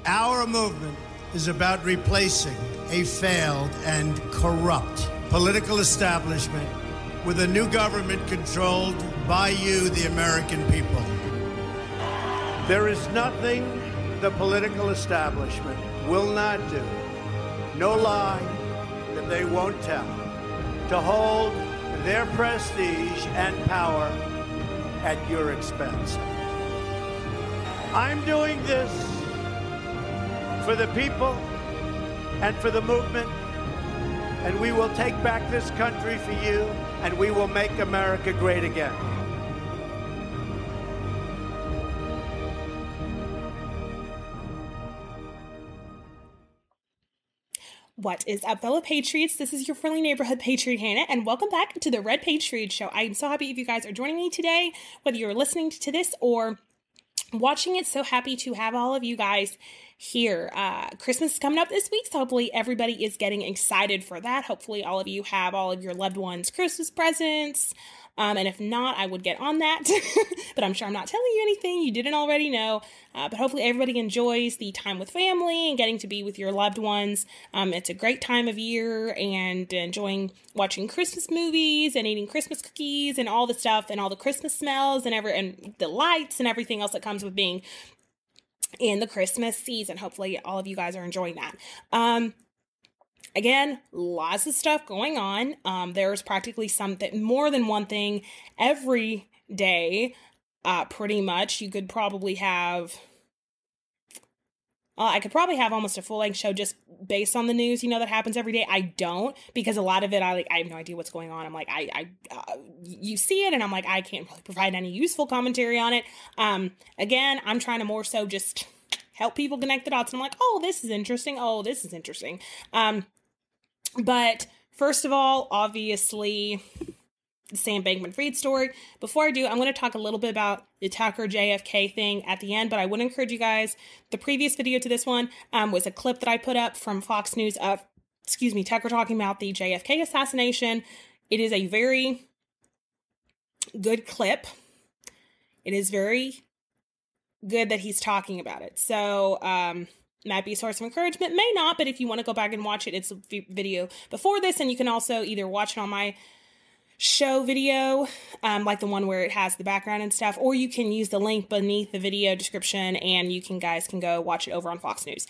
Our movement is about replacing a failed and corrupt political establishment with a new government controlled by you, the American people. There is nothing the political establishment will not do, no lie that they won't tell, to hold their prestige and power at your expense. I'm doing this for the people and for the movement, and we will take back this country for you, and we will make America great again. What is up, fellow Patriots? This is your friendly neighborhood Patriot, Hannah, and welcome back to the Red Patriot Show. I am so happy if you guys are joining me today, whether you're listening to this or watching it. So happy to have all of you guys here. Christmas is coming up this week, so hopefully everybody is getting excited for that. Hopefully all of you have all of your loved ones' Christmas presents. And if not, I would get on that, but I'm sure I'm not telling you anything you didn't already know. But hopefully everybody enjoys the time with family and getting to be with your loved ones. It's a great time of year, and enjoying watching Christmas movies and eating Christmas cookies and all the stuff and all the Christmas smells and the lights and everything else that comes with being in the Christmas season. Hopefully all of you guys are enjoying that. Again, lots of stuff going on. There's practically more than one thing every day, pretty much. You could probably have, I could probably have almost a full-length show just based on the news, that happens every day. I don't, because a lot of it, I have no idea what's going on. I'm like, you see it, and I'm like, I can't really provide any useful commentary on it. Again, I'm trying to more so just help people connect the dots. And I'm like, oh, this is interesting. Oh, this is interesting. But first of all, obviously, the Sam Bankman-Fried story. Before I do, I'm going to talk a little bit about the Tucker JFK thing at the end, but I would encourage you guys, the previous video to this one was a clip that I put up from Fox News of, Tucker talking about the JFK assassination. It is a very good clip. It is very good that he's talking about it. So, might be a source of encouragement, may not, but if you want to go back and watch it, it's a video before this, and you can also either watch it on my show video, like the one where it has the background and stuff, or you can use the link beneath the video description, and you guys can go watch it over on Fox News.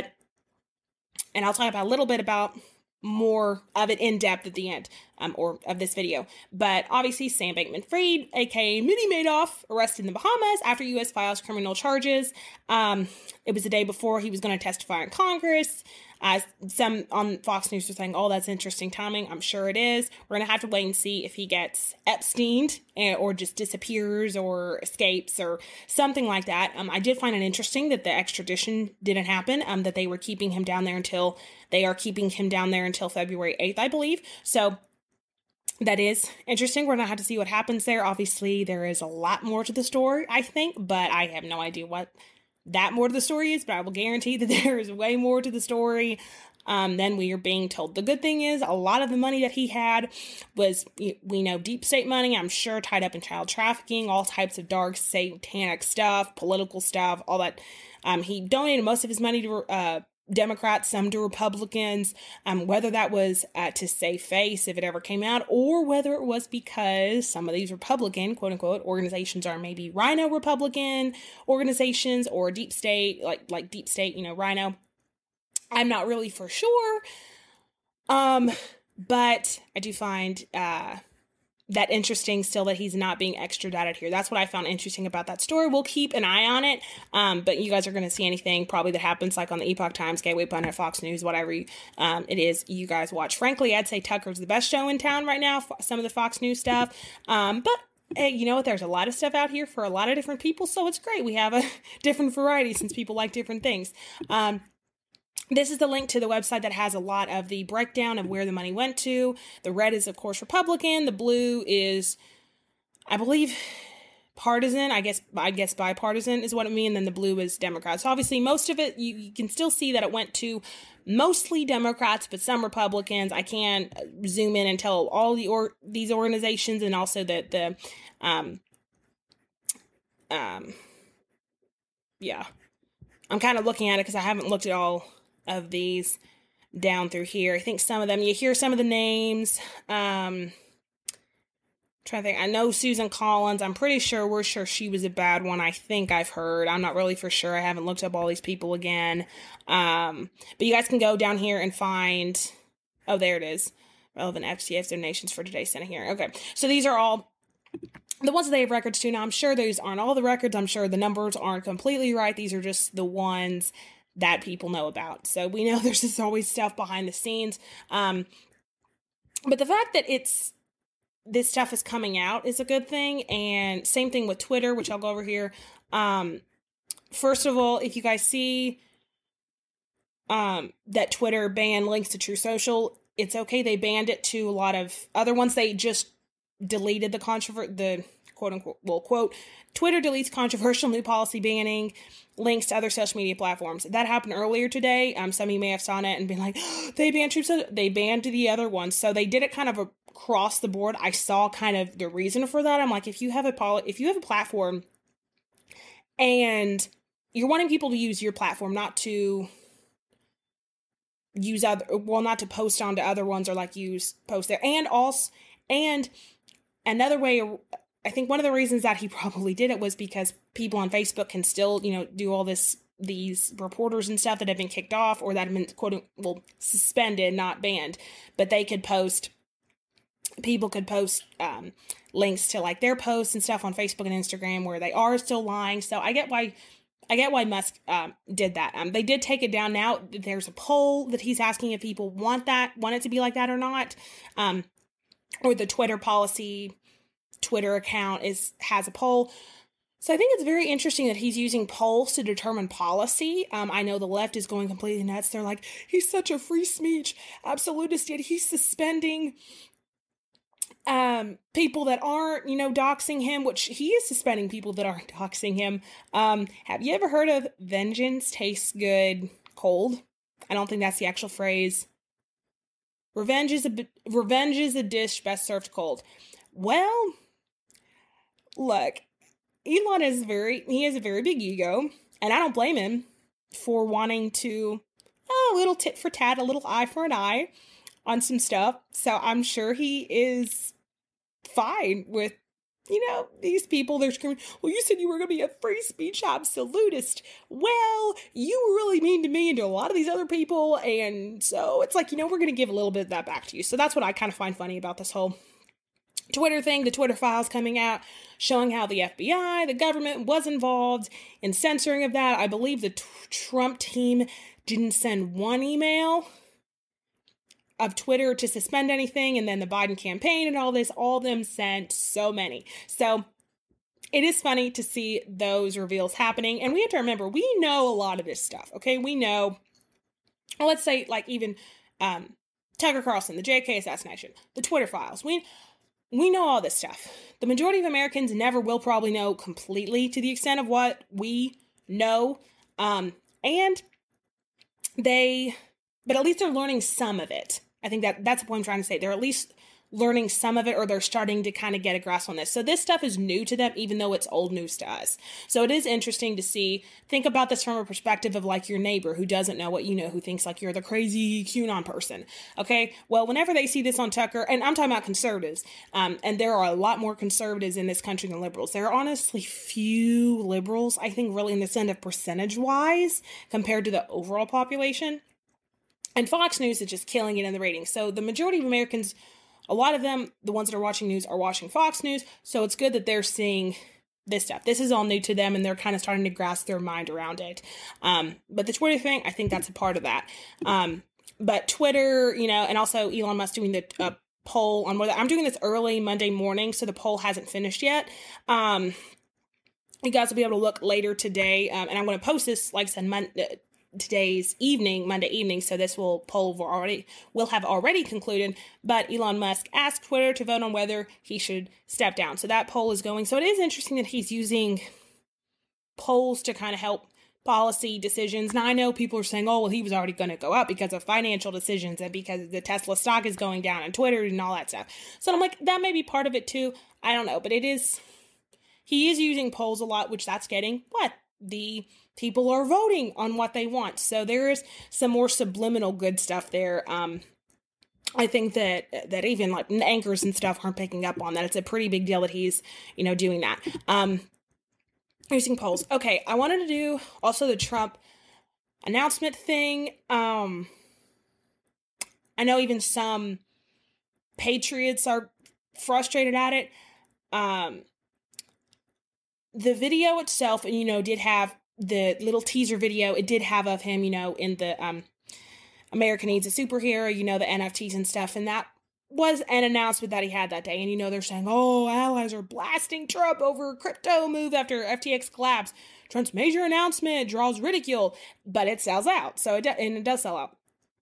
And I'll talk about a little bit about more of it in depth at the end, or of this video. But obviously, Sam Bankman-Fried, aka Mini Madoff, arrested in the Bahamas after U.S. files criminal charges. It was the day before he was going to testify in Congress. Some on Fox News were saying, oh, that's interesting timing. I'm sure it is. We're going to have to wait and see if he gets Epsteined or just disappears or escapes or something like that. I did find it interesting that the extradition didn't happen, that they were keeping him down there until February 8th, I believe. So that is interesting. We're going to have to see what happens there. Obviously, there is a lot more to the story, I think, but I have no idea what that more to the story is, but I will guarantee that there is way more to the story than we are being told. The good thing is a lot of the money that he had was, we know, deep state money, I'm sure, tied up in child trafficking, all types of dark satanic stuff, political stuff, all that. He donated most of his money to Democrats, some to Republicans, whether that was to save face if it ever came out, or whether it was because some of these Republican, quote unquote, organizations are maybe Rhino Republican organizations or deep state, like deep state, Rhino. I'm not really for sure. But I do find, that interesting still that he's not being extradited here. That's what I found interesting about that story. We'll keep an eye on it. But you guys are going to see anything probably that happens like on the Epoch Times, Gateway Pundit, Fox News, whatever it is you guys watch. Frankly, I'd say Tucker's the best show in town right now, some of the Fox News stuff. But hey, you know what? There's a lot of stuff out here for a lot of different people. So it's great. We have a different variety since people like different things. This is the link to the website that has a lot of the breakdown of where the money went to. The red is, of course, Republican. The blue is, I believe, partisan. I guess bipartisan is what it means. And then the blue is Democrats. So obviously, most of it, you can still see that it went to mostly Democrats, but some Republicans. I can't zoom in and tell all these organizations, and also that I'm kind of looking at it because I haven't looked at all of these down through here. I think some of them, you hear some of the names. Trying to think. I know Susan Collins. I'm pretty sure we're sure she was a bad one. I think I've heard. I'm not really for sure. I haven't looked up all these people again. But you guys can go down here and find. Oh, there it is. Relevant FCF donations for today's Senate hearing. Okay, so these are all the ones that they have records to. Now, I'm sure these aren't all the records. I'm sure the numbers aren't completely right. These are just the ones that people know about. So we know there's just always stuff behind the scenes. But the fact that this stuff is coming out is a good thing. And same thing with Twitter, which I'll go over here. First of all, if you guys see that Twitter banned links to True Social, it's okay. They banned it to a lot of other ones. They just deleted the quote unquote, well, quote, Twitter deletes controversial new policy banning links to other social media platforms. That happened earlier today. Some of you may have saw it and been like, oh, they banned True Social. They banned the other ones. So they did it kind of across the board. I saw kind of the reason for that. I'm like, if you have a platform and you're wanting people to use your platform, not to use not to post onto other ones or like post there. And another way, I think one of the reasons that he probably did it was because people on Facebook can still, do all these reporters and stuff that have been kicked off or that have been suspended, not banned, but people could post links to like their posts and stuff on Facebook and Instagram where they are still lying. So I get why Musk did that. They did take it down. Now there's a poll that he's asking if people want it to be like that or not. Or the Twitter policy, Twitter account has a poll. So I think it's very interesting that he's using polls to determine policy. I know the left is going completely nuts. They're like, he's such a free speech absolutist, yet he's suspending people that aren't, doxing him, which he is suspending people that aren't doxing him. Have you ever heard of vengeance tastes good cold? I don't think that's the actual phrase. Revenge is a dish best served cold. Well, look, Elon has a very big ego, and I don't blame him for wanting to, a little tit for tat, a little eye for an eye on some stuff. So I'm sure he is fine with, these people. They're screaming, well, you said you were going to be a free speech absolutist. Well, you were really mean to me and to a lot of these other people. And so it's like, we're going to give a little bit of that back to you. So that's what I kind of find funny about this whole Twitter thing, the Twitter files coming out, showing how the FBI, the government was involved in censoring of that. I believe the Trump team didn't send one email of Twitter to suspend anything, and then the Biden campaign and all of them sent so many. So it is funny to see those reveals happening, and we have to remember, we know a lot of this stuff, okay? We know, let's say, like even Tucker Carlson, the JFK assassination, the Twitter files, we know all this stuff. The majority of Americans never will probably know completely to the extent of what we know, but at least they're learning some of it. I think that's what I'm trying to say. They're at least learning some of it, or they're starting to kind of get a grasp on this. So this stuff is new to them, even though it's old news to us. So it is interesting to think about this from a perspective of like your neighbor who doesn't know what you know, who thinks like you're the crazy QAnon person. Okay. Well, whenever they see this on Tucker, and I'm talking about conservatives, and there are a lot more conservatives in this country than liberals. There are honestly few liberals, I think, really in the sense of percentage wise compared to the overall population. And Fox News is just killing it in the ratings. So the majority of Americans, a lot of them, the ones that are watching news, are watching Fox News. So it's good that they're seeing this stuff. This is all new to them, and they're kind of starting to grasp their mind around it. But the Twitter thing, I think that's a part of that. But Twitter, and also Elon Musk doing the poll on whether I'm doing this early Monday morning, so the poll hasn't finished yet. You guys will be able to look later today, and I'm going to post this, like I said, Monday evening, so this poll will have already concluded, but Elon Musk asked Twitter to vote on whether he should step down. So that poll is going. So it is interesting that he's using polls to kind of help policy decisions. Now I know people are saying, oh, well, he was already going to go up because of financial decisions and because the Tesla stock is going down and Twitter and all that stuff. So I'm like, that may be part of it too. I don't know, but he is using polls a lot, which that's getting, the people are voting on what they want. So there is some more subliminal good stuff there. I think that even like anchors and stuff aren't picking up on that. It's a pretty big deal that he's, doing that. Using polls. Okay, I wanted to do also the Trump announcement thing. I know even some patriots are frustrated at it. The video itself, did have the little teaser video. It did have of him, in the America Needs a Superhero, the NFTs and stuff. And that was an announcement that he had that day. And, they're saying, oh, allies are blasting Trump over crypto move after FTX collapse. Trump's major announcement draws ridicule, but it sells out. So it does sell out.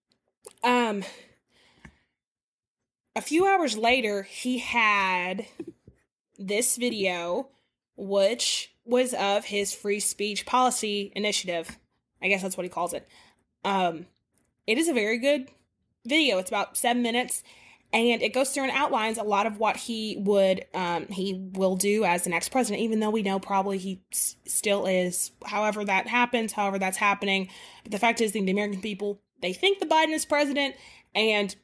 A few hours later, he had this video, which was of his free speech policy initiative. I guess that's what he calls it. It is a very good video. It's about 7 minutes, and it goes through and outlines a lot of what he will do as the next president, even though we know probably he still is. However that happens, however that's happening. But the fact is, the American people, they think the Biden is president, and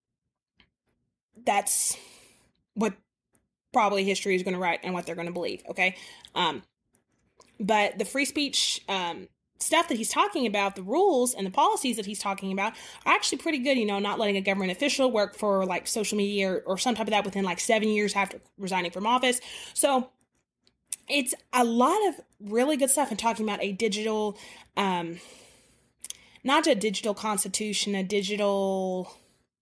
that's what probably history is going to write and what they're going to believe, okay? But the free speech stuff that he's talking about, the rules and the policies that he's talking about are actually pretty good, not letting a government official work for like social media or some type of that within like 7 years after resigning from office. So it's a lot of really good stuff and talking about a digital, not a digital constitution, a digital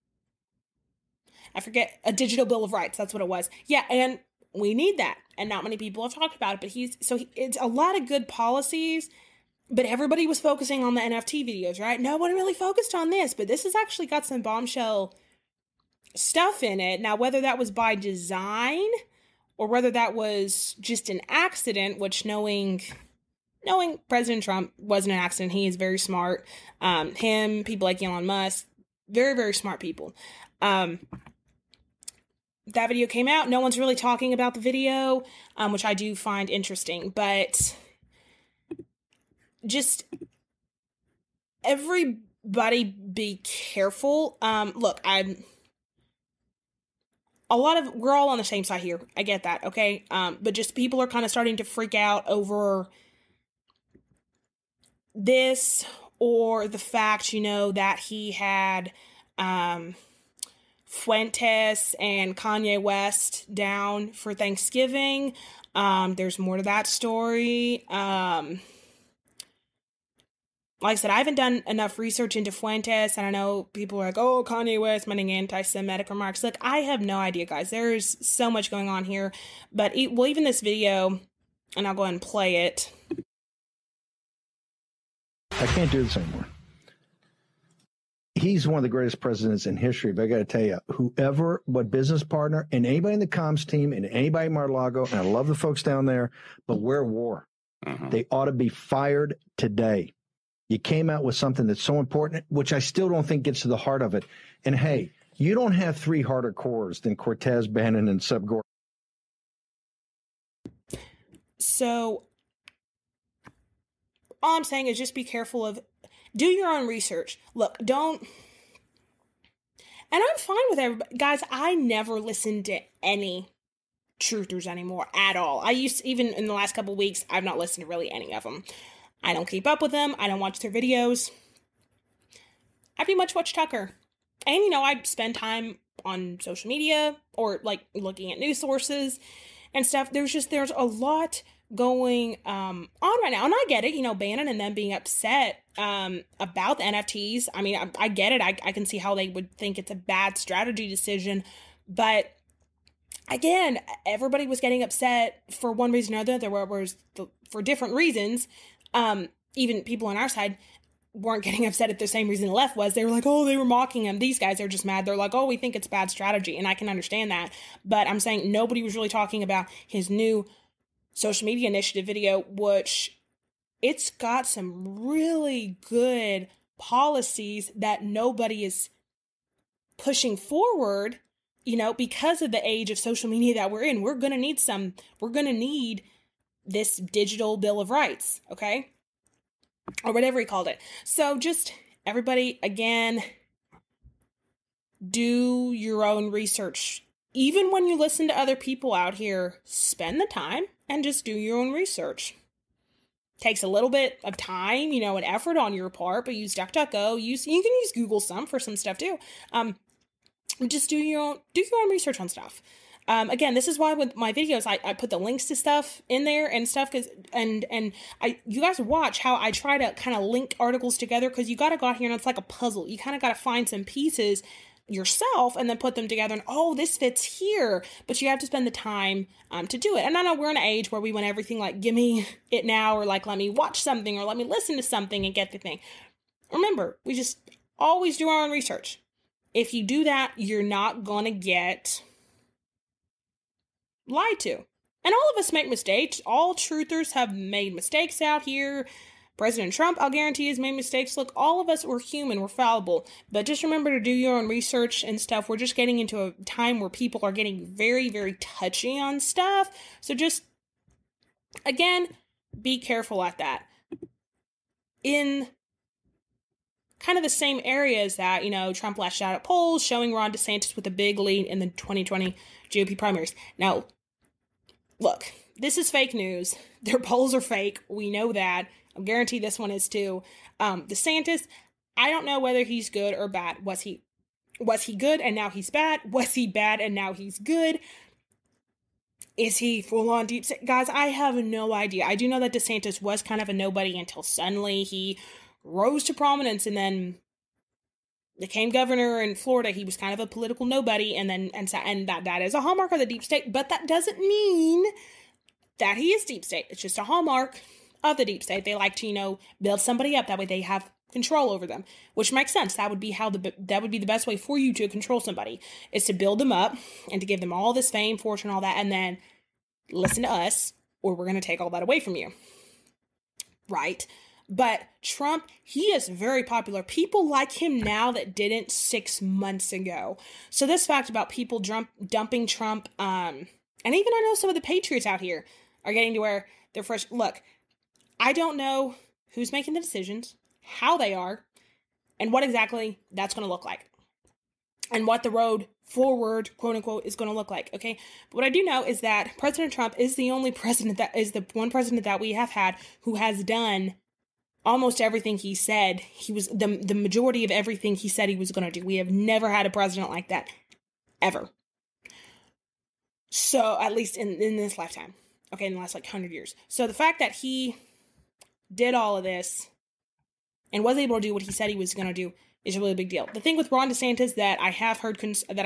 Bill of Rights. That's what it was. Yeah. And we need that. And not many people have talked about it, but it's a lot of good policies, but everybody was focusing on the NFT videos, right? No one really focused on this, but this has actually got some bombshell stuff in it. Now, whether that was by design or whether that was just an accident, which knowing President Trump wasn't an accident. He is very smart. People like Elon Musk, very, very smart people. That video came out. No one's really talking about the video, which I do find interesting, but just everybody be careful. Look, we're all on the same side here. I get that. Okay. But just people are kind of starting to freak out over this or the fact, that he had, Fuentes and Kanye West down for Thanksgiving. There's more to that story. Like I said, I haven't done enough research into Fuentes, and I know people are like, oh, Kanye West making anti-Semitic remarks. Look, I have no idea, guys. There's so much going on here. But even this video, and I'll go ahead and play it. I can't do this anymore. He's one of the greatest presidents in history, but I got to tell you, what business partner, and anybody in the comms team, and anybody in Mar-a-Lago, and I love the folks down there, but we're at war. They ought to be fired today. You came out with something that's so important, which I still don't think gets to the heart of it. And hey, you don't have 3 harder cores than Cortez, Bannon, and Seb Gore. So all I'm saying is just be careful do your own research. Look, and I'm fine with everybody. Guys, I never listen to any truthers anymore at all. Even in the last couple of weeks, I've not listened to really any of them. I don't keep up with them. I don't watch their videos. I pretty much watch Tucker. And, I spend time on social media or like looking at news sources and stuff. There's a lot going on right now. And I get it, Bannon and them being upset about the NFTs. I mean, I get it. I can see how they would think it's a bad strategy decision. But again, everybody was getting upset for one reason or another, for different reasons. Even people on our side weren't getting upset at the same reason the left was. They were like, oh, they were mocking him. These guys are just mad. They're like, oh, we think it's bad strategy. And I can understand that. But I'm saying nobody was really talking about his new social media initiative video, which it's got some really good policies that nobody is pushing forward, because of the age of social media that we're in. We're going to need this digital Bill of Rights, okay? Or whatever he called it. So just everybody, again, do your own research. Even when you listen to other people out here, spend the time and just do your own research. Takes a little bit of time, and effort on your part, but use DuckDuckGo. You can use Google for some stuff too. Just do your own research on stuff. Again, this is why with my videos, I put the links to stuff in there and stuff, you guys watch how I try to kind of link articles together, because you got to go out here and it's like a puzzle. You kind of got to find some pieces yourself and then put them together and, oh, this fits here, but you have to spend the time to do it. And I know we're in an age where we want everything like, give me it now, or like, let me watch something, or let me listen to something and get the thing. Remember, we just always do our own research. If you do that, you're not going to get lied to. And all of us make mistakes. All truthers have made mistakes out here. President Trump, I'll guarantee, has made mistakes. Look, all of us, we're human, we're fallible. But just remember to do your own research and stuff. We're just getting into a time where people are getting very, very touchy on stuff. So just, again, be careful at that. In kind of the same areas that, Trump lashed out at polls, showing Ron DeSantis with a big lead in the 2020 GOP primaries. Now, look, this is fake news. Their polls are fake. We know that. I guarantee this one is too. DeSantis, I don't know whether he's good or bad. Was he good and now he's bad? Was he bad and now he's good? Is he full on deep state? Guys, I have no idea. I do know that DeSantis was kind of a nobody until suddenly he rose to prominence and then became governor in Florida. He was kind of a political nobody, and that is a hallmark of the deep state, but that doesn't mean that he is deep state. It's just a hallmark of the deep state. They like to, build somebody up. That way they have control over them, which makes sense. That would be the best way for you to control somebody, is to build them up and to give them all this fame, fortune, all that, and then listen to us, or we're going to take all that away from you. Right? But Trump, he is very popular. People like him now that didn't 6 months ago. So this fact about people dumping Trump, and even I know some of the patriots out here are getting to where they're fresh. Look, I don't know who's making the decisions, how they are, and what exactly that's going to look like, and what the road forward, quote unquote, is going to look like. Okay. But what I do know is that President Trump is the only president that we have had who has done almost everything he said. He was the majority of everything he said he was going to do. We have never had a president like that, ever. So, at least in this lifetime. Okay, in the last 100 years. So the fact that he did all of this and was able to do what he said he was going to do is a really big deal. The thing with Ron DeSantis that I have heard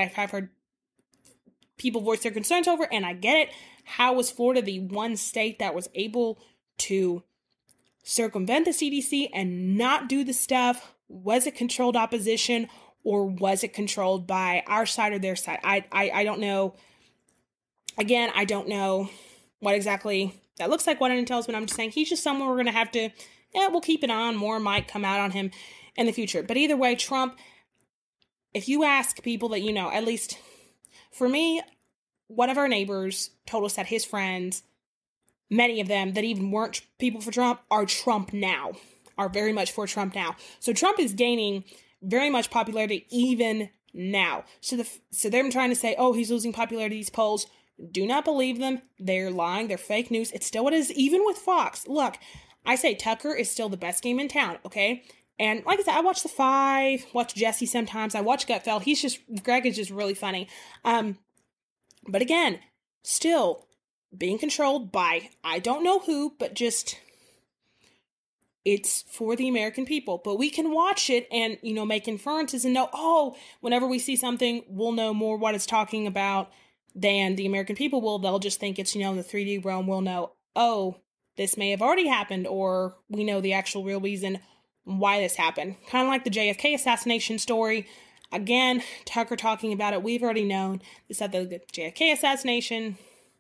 people voice their concerns over, and I get it. How was Florida the one state that was able to circumvent the CDC and not do the stuff? Was it controlled opposition, or was it controlled by our side or their side? I don't know. Again, I don't know what exactly that looks like, what it entails, but I'm just saying he's just someone we're going to have to, we'll keep an eye on. More might come out on him in the future. But either way, Trump, if you ask people that at least for me, one of our neighbors told us that his friends, many of them that even weren't people for Trump, are Trump now, are very much for Trump now. So Trump is gaining very much popularity even now. So they're trying to say, oh, he's losing popularity, these polls. Do not believe them. They're lying. They're fake news. It's still what it is, even with Fox. Look, I say Tucker is still the best game in town, okay? And like I said, I watch The Five, watch Jesse sometimes. I watch Gutfeld. Greg is just really funny. But again, still being controlled by, I don't know who, but just, it's for the American people. But we can watch it and, make inferences and know, oh, whenever we see something, we'll know more what it's talking about than the American people will. They'll just think it's, in the 3D realm. We'll know, oh, this may have already happened, or we know the actual real reason why this happened. Kind of like the JFK assassination story. Again, Tucker talking about it. We've already known this at the JFK assassination.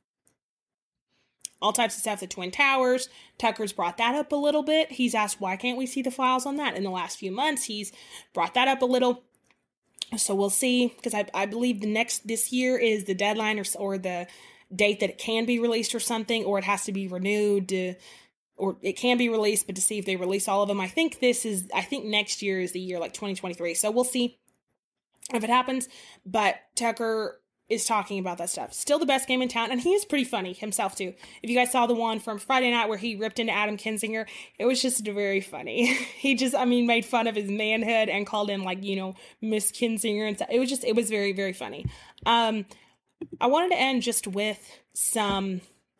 All types of stuff, the Twin Towers. Tucker's brought that up a little bit. He's asked, why can't we see the files on that? In the last few months, he's brought that up a little. So we'll see, because I believe this year is the deadline or the date that it can be released or something, or it has to be renewed or it can be released, but to see if they release all of them. I think next year is the year, like 2023. So we'll see if it happens. But Tucker is talking about that stuff. Still the best game in town, and he is pretty funny himself too. If you guys saw the one from Friday night where he ripped into Adam Kinzinger, it was just very funny. He just, made fun of his manhood and called him Miss Kinzinger and stuff. It was very, very funny. I wanted to end just with some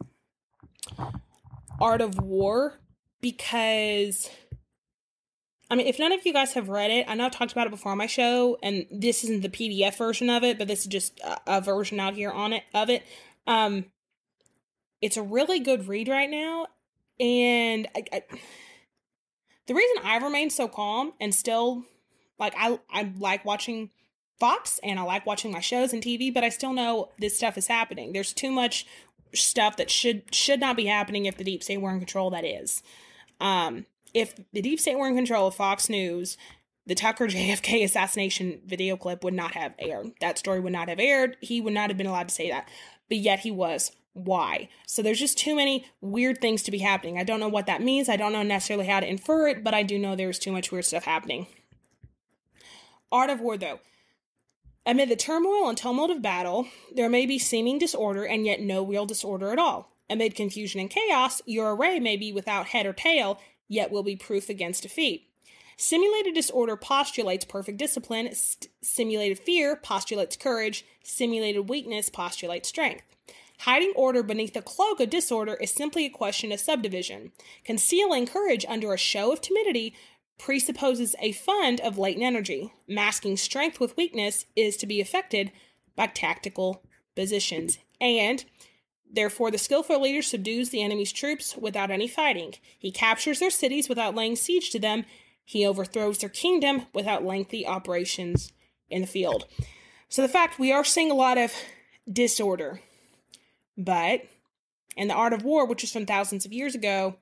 Art of War, because if none of you guys have read it, I know I've talked about it before on my show, and this isn't the PDF version of it, but this is just a version out here of it. It's a really good read right now, and the reason I remain so calm and still, I like watching Fox, and I like watching my shows and TV, but I still know this stuff is happening. There's too much stuff that should not be happening if the deep state were in control, that is. If the deep state were in control of Fox News, the Tucker JFK assassination video clip would not have aired. That story would not have aired. He would not have been allowed to say that. But yet he was. Why? So there's just too many weird things to be happening. I don't know what that means. I don't know necessarily how to infer it, but I do know there's too much weird stuff happening. Art of War, though. Amid the turmoil and tumult of battle, there may be seeming disorder and yet no real disorder at all. Amid confusion and chaos, your array may be without head or tail, yet will be proof against defeat. Simulated disorder postulates perfect discipline, simulated fear postulates courage, simulated weakness postulates strength. Hiding order beneath the cloak of disorder is simply a question of subdivision. Concealing courage under a show of timidity presupposes a fund of latent energy. Masking strength with weakness is to be effected by tactical positions. And therefore, the skillful leader subdues the enemy's troops without any fighting. He captures their cities without laying siege to them. He overthrows their kingdom without lengthy operations in the field. So the fact we are seeing a lot of disorder, but in the Art of War, which is from thousands of years ago,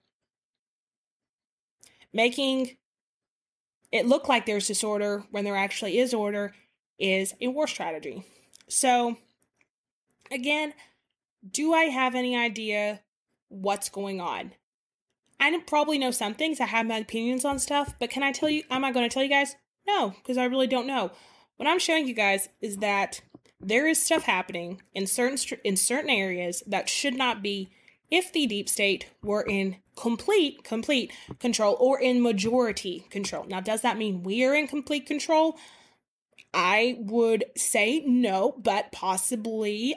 making it look like there's disorder when there actually is order is a war strategy. So, again, do I have any idea what's going on? I probably know some things. I have my opinions on stuff, but can I tell you, am I going to tell you guys? No, because I really don't know. What I'm showing you guys is that there is stuff happening in certain areas that should not be if the deep state were in complete control or in majority control. Now, does that mean we are in complete control? I would say no, but possibly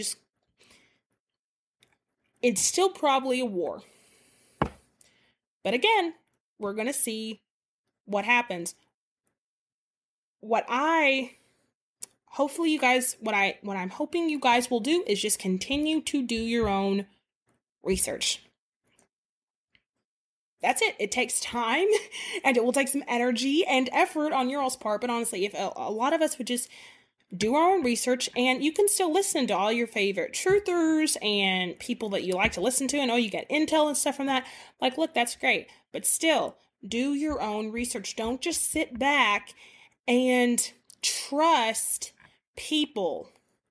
it's still probably a war. But again, we're going to see what happens. What I'm hoping you guys will do is just continue to do your own research. That's it. It takes time and it will take some energy and effort on your all's part. But honestly, if a lot of us would just do our own research, and you can still listen to all your favorite truthers and people that you like to listen to, and you get intel and stuff from that. Look, that's great. But still, do your own research. Don't just sit back and trust people.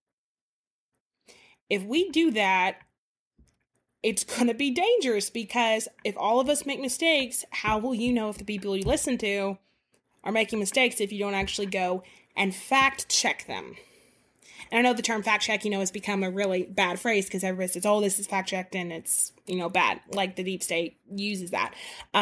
If we do that, it's going to be dangerous, because if all of us make mistakes, how will you know if the people you listen to are making mistakes if you don't actually go and fact check them? And I know the term fact check, has become a really bad phrase, because everybody says, this is fact checked and it's, bad. Like the deep state uses that.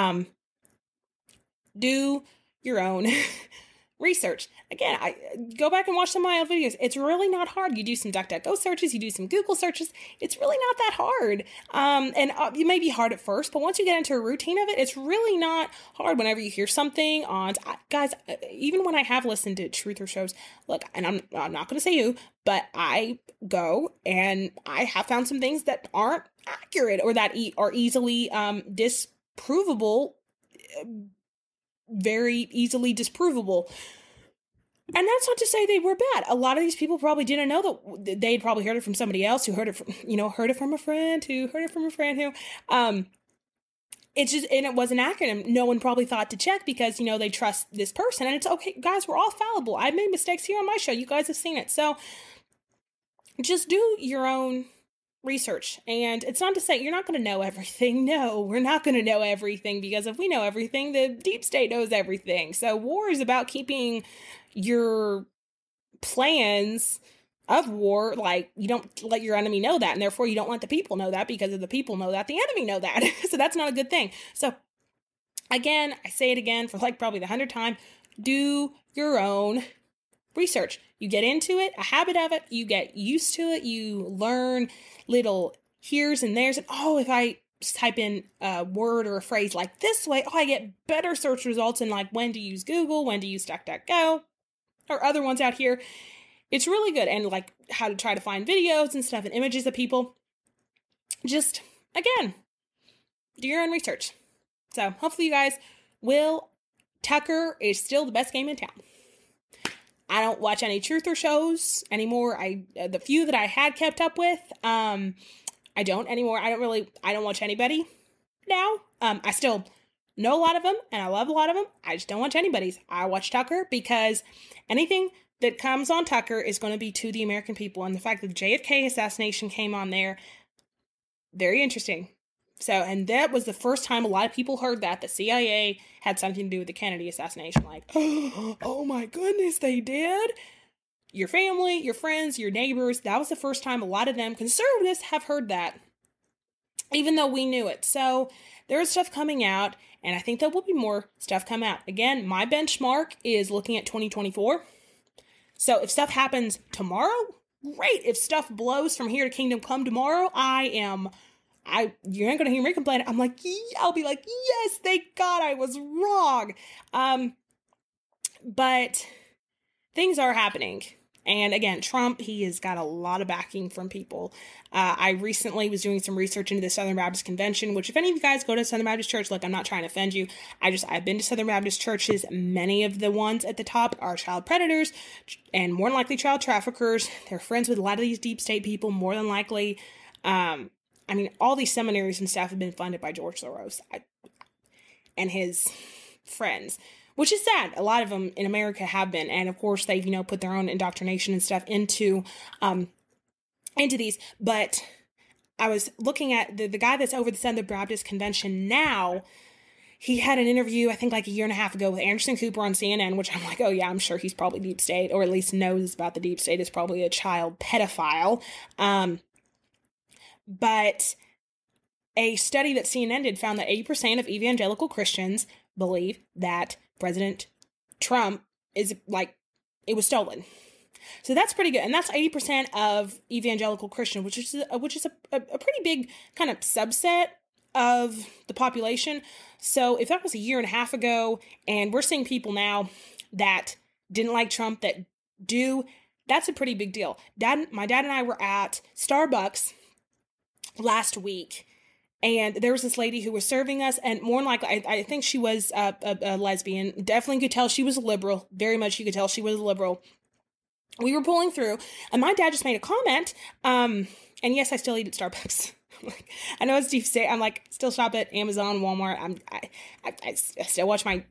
Do your own research. Again, I go back and watch some of my old videos. It's really not hard. You do some DuckDuckGo searches, you do some Google searches. It's really not that hard. And it may be hard at first, but once you get into a routine of it, it's really not hard. Whenever you hear something on, guys, even when I have listened to truther shows, look, and I'm not going to say who, but I go and I have found some things that aren't accurate or that are easily disprovable, very easily disprovable. And that's not to say they were bad. A lot of these people probably didn't know that. They'd probably heard it from somebody else who heard it from, heard it from a friend who heard it from a friend who, it's just, and it wasn't accurate. And no one probably thought to check because, they trust this person. And it's okay, guys, we're all fallible. I've made mistakes here on my show. You guys have seen it. So just do your own research. And it's not to say you're not going to know everything. No, we're not going to know everything, because if we know everything, the deep state knows everything. So war is about keeping your plans of war, like, you don't let your enemy know that, and therefore you don't let the people know that, because if the people know that, the enemy know that. So that's not a good thing. So again, I say it again for like probably the 100th time, do your own research. You get into it, a habit of it, you get used to it, you learn little here's and there's, and if I type in a word or a phrase like this way, I get better search results, and like when to use Google, when to use DuckDuckGo, or other ones out here. It's really good. And like how to try to find videos and stuff and images of people. Just, again, do your own research. So hopefully you guys will. Tucker is still the best game in town. I don't watch any truther shows anymore. The few that I had kept up with, I don't anymore. I don't watch anybody now. I still know a lot of them and I love a lot of them. I just don't watch anybody's. I watch Tucker because anything that comes on Tucker is going to be to the American people. And the fact that the JFK assassination came on there, very interesting. So, and that was the first time a lot of people heard that the CIA had something to do with the Kennedy assassination. Like, oh my goodness, they did. Your family, your friends, your neighbors, that was the first time a lot of them, conservatives, have heard that, even though we knew it. So there is stuff coming out, and I think there will be more stuff come out. Again, my benchmark is looking at 2024. So if stuff happens tomorrow, great. If stuff blows from here to Kingdom Come tomorrow, you're not going to hear me complain. I'm like, I'll be like, yes, thank God I was wrong. But things are happening. And again, Trump, he has got a lot of backing from people. I recently was doing some research into the Southern Baptist Convention, which if any of you guys go to Southern Baptist Church, look, I'm not trying to offend you. I've been to Southern Baptist churches. Many of the ones at the top are child predators and more than likely child traffickers. They're friends with a lot of these deep state people, more than likely. All these seminaries and stuff have been funded by George Soros and his friends, which is sad. A lot of them in America have been. And of course, they've, put their own indoctrination and stuff into these. But I was looking at the guy that's over the Southern Baptist Convention now. He had an interview, I think like a year and a half ago, with Anderson Cooper on CNN, which I'm like, oh yeah, I'm sure he's probably deep state, or at least knows about the deep state, is probably a child pedophile. But a study that CNN did found that 80% of evangelical Christians believe that President Trump is it was stolen. So that's pretty good. And that's 80% of evangelical Christian, which is a pretty big kind of subset of the population. So if that was a year and a half ago, and we're seeing people now that didn't like Trump that do, that's a pretty big deal. My dad and I were at Starbucks last week, and there was this lady who was serving us, and more than likely, I think she was a lesbian. Definitely could tell she was a liberal. Very much you could tell she was a liberal. We were pulling through, and my dad just made a comment, and yes, I still eat at Starbucks. I know it's deep state. I'm like, still shop at Amazon, Walmart. I still watch my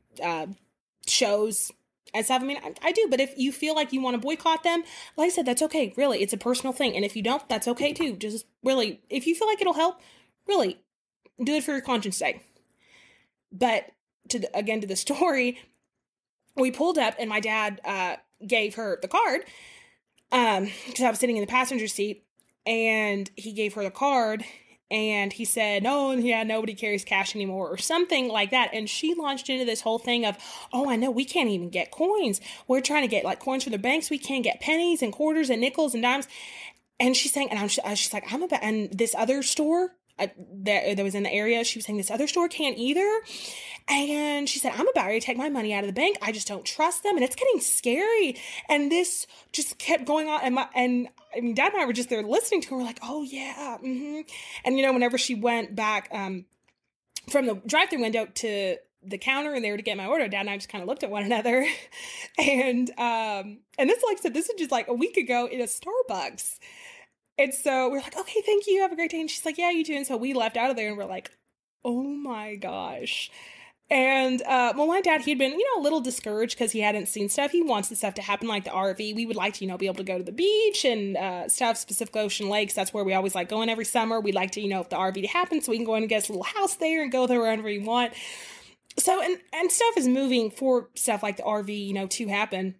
shows and stuff. I do, but if you feel like you want to boycott them, like I said, that's okay. Really, it's a personal thing. And if you don't, that's okay too. Just really, if you feel like it'll help, really do it for your conscience sake. But to the story, we pulled up and my dad gave her the card because I was sitting in the passenger seat, and he gave her the card. And he said, no, yeah, nobody carries cash anymore, or something like that. And she launched into this whole thing of, oh, I know, we can't even get coins. We're trying to get coins for the banks. We can't get pennies and quarters and nickels and dimes. And she's saying, and she's like, and this other store that was in the area, she was saying this other store can't either. And she said, I'm about ready to take my money out of the bank. I just don't trust them. And it's getting scary. And this just kept going on. And Dad and I were just there listening to her. We're like, oh yeah. Mm-hmm. And whenever she went back from the drive-thru window to the counter and there to get my order, Dad and I just kind of looked at one another. And this, like I said, this is just like a week ago in a Starbucks. And so we're like, okay, thank you. Have a great day. And she's like, yeah, you too. And so we left out of there and we're like, oh my gosh. And, well, my dad, he'd been, a little discouraged because he hadn't seen stuff. He wants the stuff to happen like the RV. We would like to, be able to go to the beach and stuff, Pacific Ocean Lakes. That's where we always like going every summer. We'd like to, if the RV to happen so we can go in and get us a little house there and go there wherever we want. So, and stuff is moving for stuff like the RV, to happen.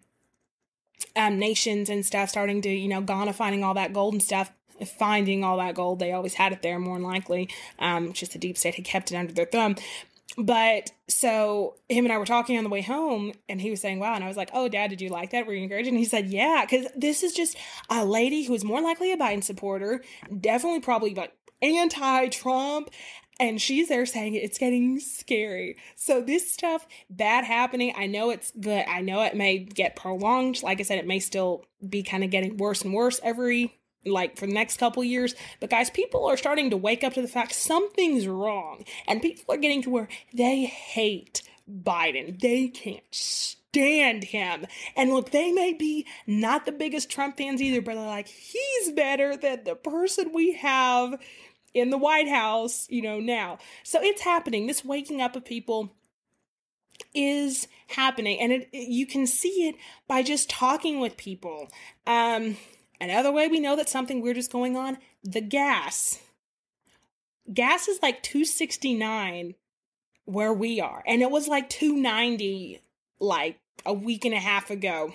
Nations and stuff starting to, Ghana finding all that gold and stuff. Finding all that gold. They always had it there, more than likely. Just the deep state had kept it under their thumb. But so him and I were talking on the way home and he was saying, wow. And I was like, oh, Dad, did you like that? Were you encouraged? And he said, yeah, because this is just a lady who is more likely a Biden supporter, definitely probably like anti-Trump. And she's there saying it's getting scary. So this stuff, bad happening. I know it's good. I know it may get prolonged. Like I said, it may still be kind of getting worse and worse for the next couple years. But guys, people are starting to wake up to the fact something's wrong. And people are getting to where they hate Biden. They can't stand him. And look, they may be not the biggest Trump fans either, but they're like, he's better than the person we have in the White House, now. So it's happening. This waking up of people is happening. And you can see it by just talking with people. Another way we know that something weird is going on, the gas. Gas is like $2.69 where we are. And it was like $2.90 like a week and a half ago.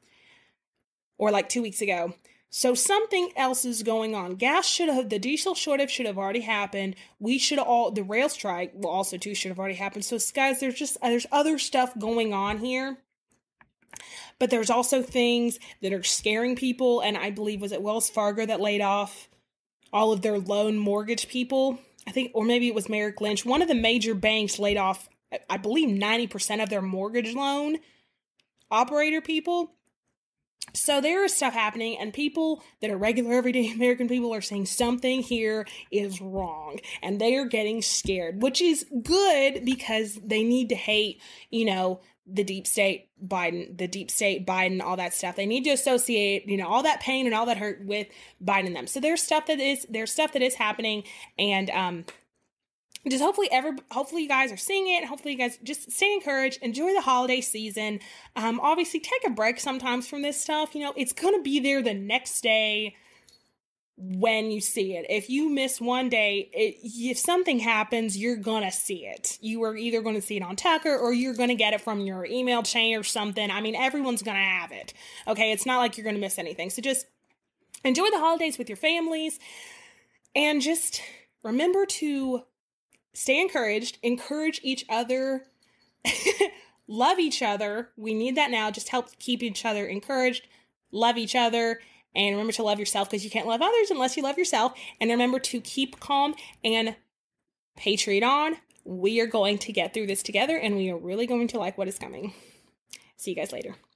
Or like 2 weeks ago. So something else is going on. The diesel shortage should have already happened. The rail strike should have already happened. So guys, there's other stuff going on here. But there's also things that are scaring people. And I believe, was it Wells Fargo that laid off all of their loan mortgage people? I think, or maybe it was Merrick Lynch. One of the major banks laid off, I believe, 90% of their mortgage loan operator people. So there is stuff happening, and people that are regular, everyday American people are saying something here is wrong. And they are getting scared, which is good because they need to hate, the deep state Biden, all that stuff. They need to associate, all that pain and all that hurt with Biden and them. So there's stuff that is happening, and just hopefully you guys are seeing it. Hopefully you guys just stay encouraged, enjoy the holiday season. Obviously take a break sometimes from this stuff. It's going to be there the next day when you see it. If you miss one day, if something happens, you're going to see it. You are either going to see it on Tucker or you're going to get it from your email chain or something. I mean, everyone's going to have it. Okay. It's not like you're going to miss anything. So just enjoy the holidays with your families and just remember to stay encouraged, encourage each other, love each other. We need that now. Just help keep each other encouraged, love each other, and remember to love yourself because you can't love others unless you love yourself. And remember to keep calm and Patriot on. We are going to get through this together, and we are really going to like what is coming. See you guys later.